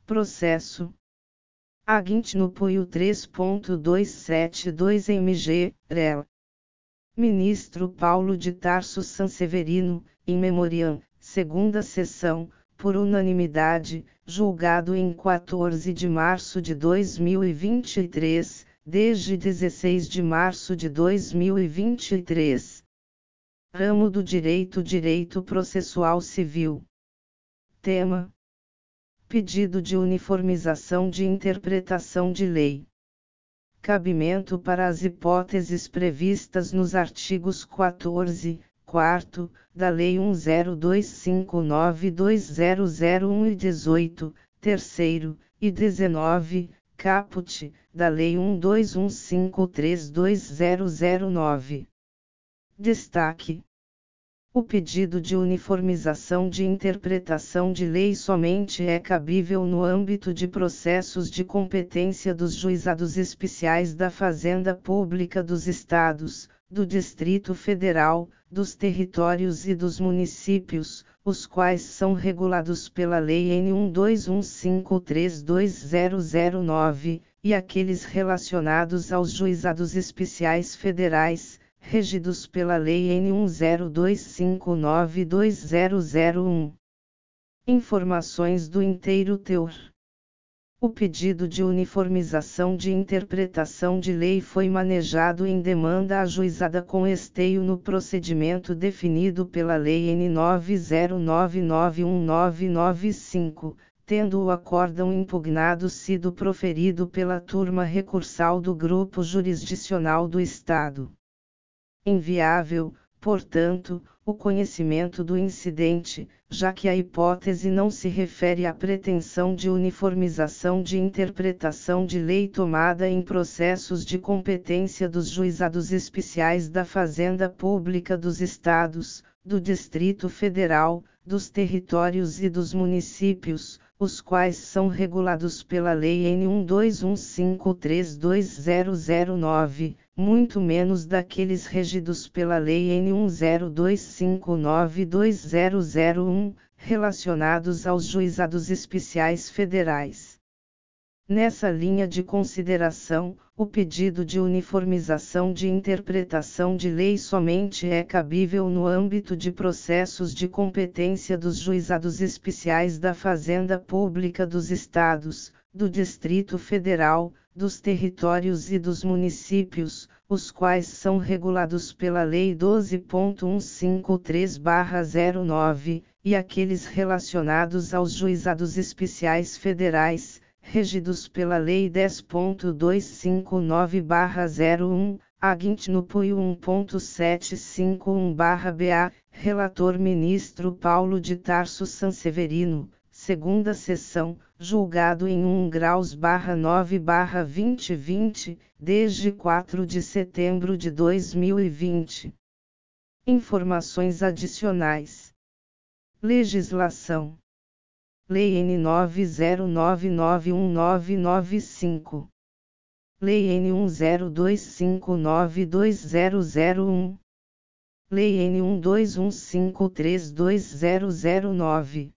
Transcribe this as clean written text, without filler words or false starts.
Processo Agint no POIO 3.272 MG, REL. Ministro Paulo de Tarso Sanseverino, in memoriam, segunda sessão, por unanimidade, julgado em 14 de março de 2023, desde 16 de março de 2023. Ramo do Direito Processual Civil. Tema: Pedido de uniformização de interpretação de lei. Cabimento para as hipóteses previstas nos artigos 14, 4º, da Lei 1025920001 e 18, 3º, e 19, caput, da Lei 1215322009. Destaque: o pedido de uniformização de interpretação de lei somente é cabível no âmbito de processos de competência dos juizados especiais da Fazenda Pública dos Estados, do Distrito Federal, dos territórios e dos municípios, os quais são regulados pela Lei N. 1215322009, e aqueles relacionados aos juizados especiais federais, regidos pela Lei N. 1025920001. Informações do inteiro teor. O pedido de uniformização de interpretação de lei foi manejado em demanda ajuizada com esteio no procedimento definido pela Lei N. 90991995, tendo o acórdão impugnado sido proferido pela turma recursal do Grupo Jurisdicional do Estado. Inviável, portanto, o conhecimento do incidente, já que a hipótese não se refere à pretensão de uniformização de interpretação de lei tomada em processos de competência dos juizados especiais da Fazenda Pública dos Estados, do Distrito Federal, dos territórios e dos municípios, os quais são regulados pela Lei N. 1215322009, muito menos daqueles regidos pela Lei N. 1025920001, relacionados aos juizados especiais federais. Nessa linha de consideração, o pedido de uniformização de interpretação de lei somente é cabível no âmbito de processos de competência dos juizados especiais da Fazenda Pública dos Estados, do Distrito Federal, dos territórios e dos municípios, os quais são regulados pela Lei 12.153/09, e aqueles relacionados aos juizados especiais federais, regidos pela Lei 10.259/01, agint no POIO 1.751/BA, relator ministro Paulo de Tarso Sanseverino, segunda sessão, julgado em 1°/9/2020, desde 4 de setembro de 2020. Informações adicionais. Legislação. Lei N. 90991995. Lei N. 1025920001. Lei N. 1215322009.